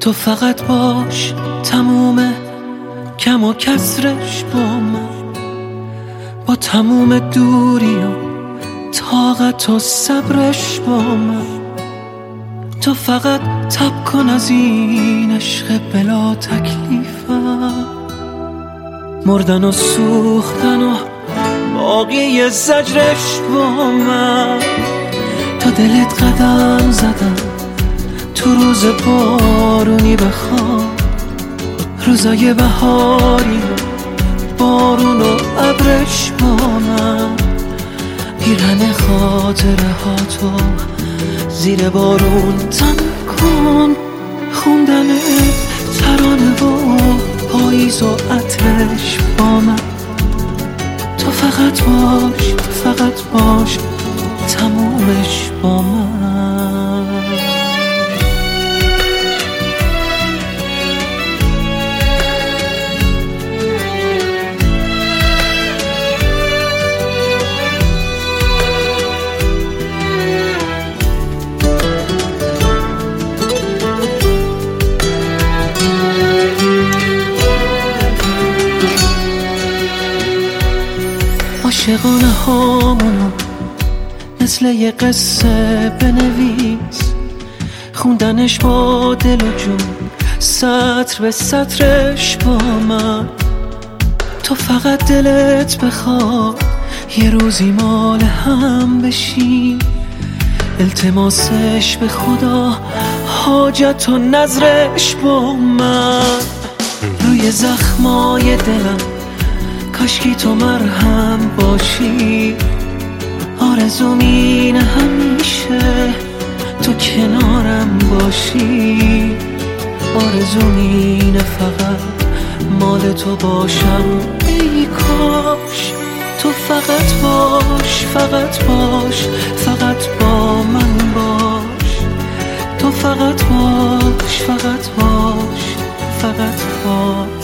تو فقط باش، تموم کم و کسرش با من، با تموم دوری و طاقت و صبرش با من. تو فقط تب کن از این عشق بلا تکلیفم، مردن و سوختن و باقی زجرش با من. تا دلت قدم زدم تو روز بارونی بخوام، روزای بهاری و بارون و ابرش با من. پیرهن خاطره ها تو زیر بارون تن کن، خوندن ترانه و پاییز و عطرش با من. تو فقط باش، فقط باش، تمومش با من. عاشقانه هامونو مثل یه قصه بنویس، خوندنش با دل و جون سطر به سطرش با من. تو فقط دلت بخواد یه روزی مال هم بشی، التماسش به خدا حاجت و نظرش با من. روی زخمای دلم کاشکی تو مرهم باشی، آرزوم اینه همیشه تو کنارم باشی. آرزوم اینه فقط مال تو باشم، ای کاش. تو فقط باش، فقط باش، فقط با من باش. تو فقط باش، فقط باش، فقط باش.